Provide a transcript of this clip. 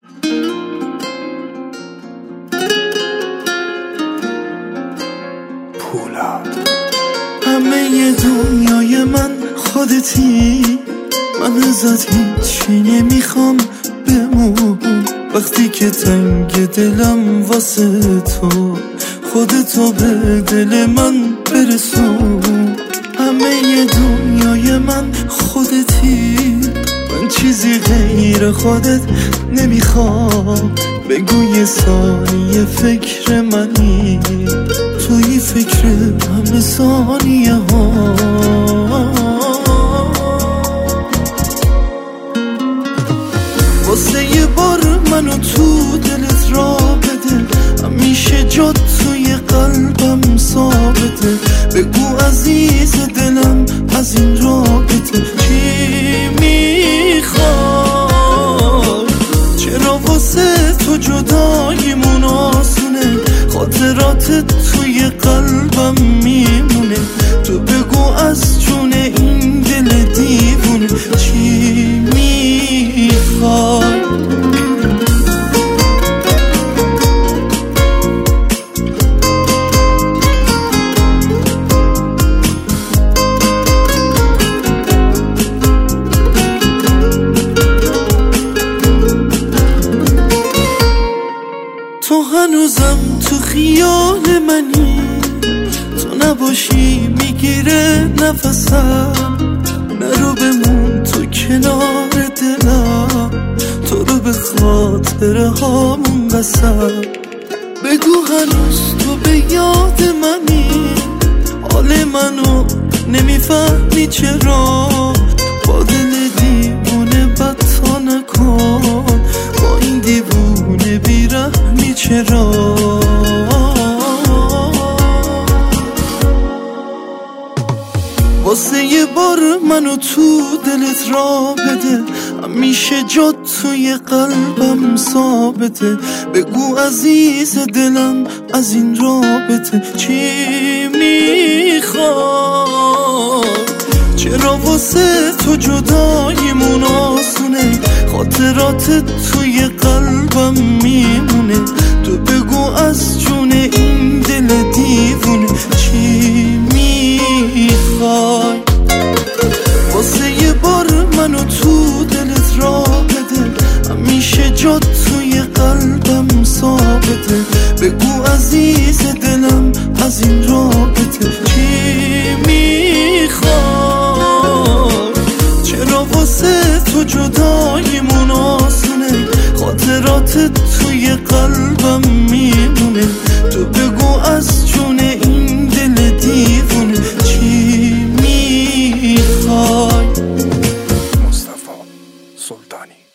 همه دنیای من خودتی، من ازت هیچی نمیخوام بمون. وقتی که تنگ دلم واسه تو، خودتو به دل من برسون. همه دنیای من خودتی، من چیزی غیر خودت نمیخوام. بگو یه ثانیه فکر منی، توی فکر همه ثانیه ها. واسه یه بار منو تو دلت را بده، همیشه جات توی قلبم ثابته. بگو عزیز دلم از این رابطه چی میخوای؟ چرا واسه تو جداییمون آسونه، خاطرات توی قلبم میمونه. تو بگو از جون این دل دیوونه چی میخوای؟ تو هنوزم تو خیال منی، تو نباشی میگیره نفسم. نرو بمون تو کنار دلم، تو رو به خاطره هامون قسم. بگو هنوز تو به یاد منی، حال منو نمیفهمی چرا. با دل دیوونه بد تا نکن، با این دیوونه بیرحمی چرا. واسه یه بار منو تو دلت را بده، همیشه جات توی قلبم ثابته. بگو عزیز دلم از این رابطه چی میخوای؟ چرا واسه تو جداییمون آسونه، خاطرات توی قلبم میمونه. تو بگو از جون این دل دیوونه چی میخوای؟ واسه یه بار منو تو دلت را بده، همیشه جات توی قلبم ثابته. بگو عزیز دلم از این رابطه چی میخوای؟ چرا واسه تو جداییمون آسونه، خاطرات توی قلبم میمونه. تو بگو از جون این دل دیوونه چی میخوای؟ مصطفی سلطانی.